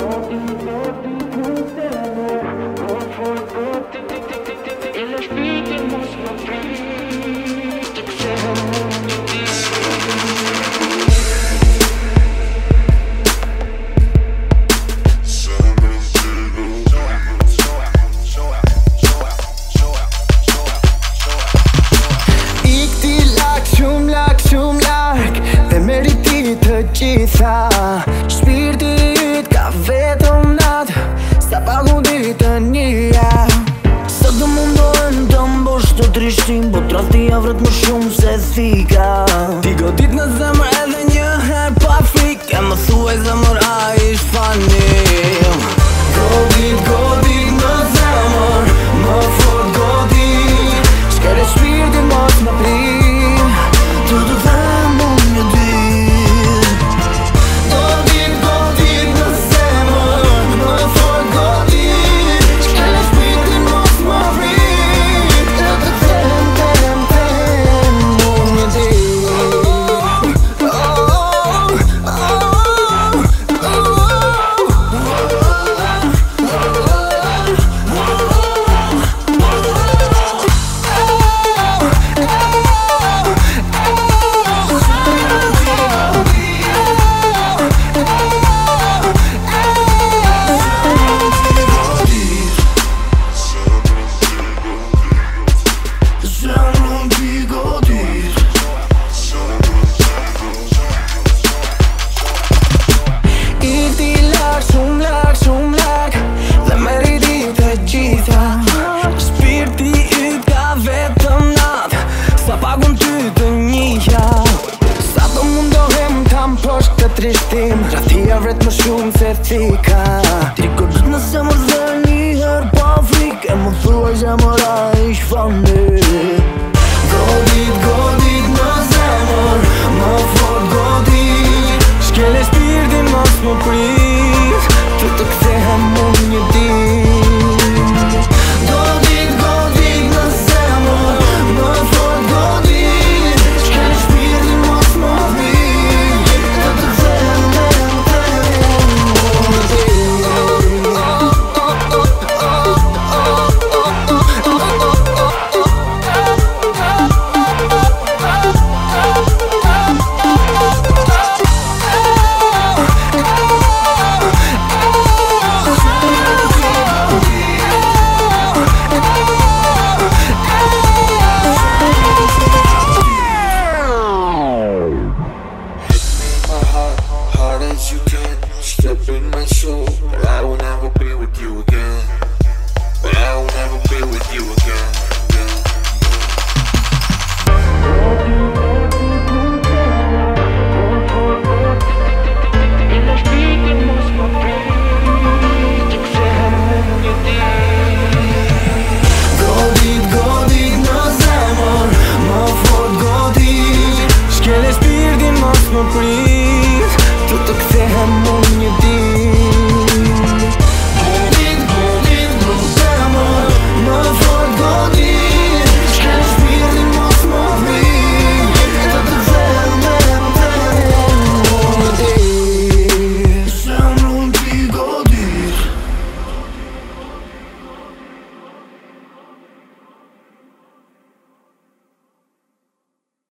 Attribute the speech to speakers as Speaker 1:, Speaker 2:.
Speaker 1: Shpirti yt ka vetëm natë sa pagun ditë njëja. Sa të mundohen të mbosh të trishtim, po tradhtia vret më shumë se thika. Ti godit në zemër edhe një herë pa frikë, e më thuaj zemër a ish fanim. Godit në zemër, më fort godit, shkere shpirtin mos më prim, të të them unë një dit. Shpirti yt ka vetëm natë sa pagun ty të njëja. Sa të mundohem ta mposh të trishtim, tradhtia vret më shumë se thika. Ti godit në zemër dhe një herë pa frikë, e më thuaj zemër a ish fanim. Godit në zemër, më fort godit, shkele shpirtin mos më prit, të të kthehem unë një dit.
Speaker 2: Step in my soul, but I will never be with you.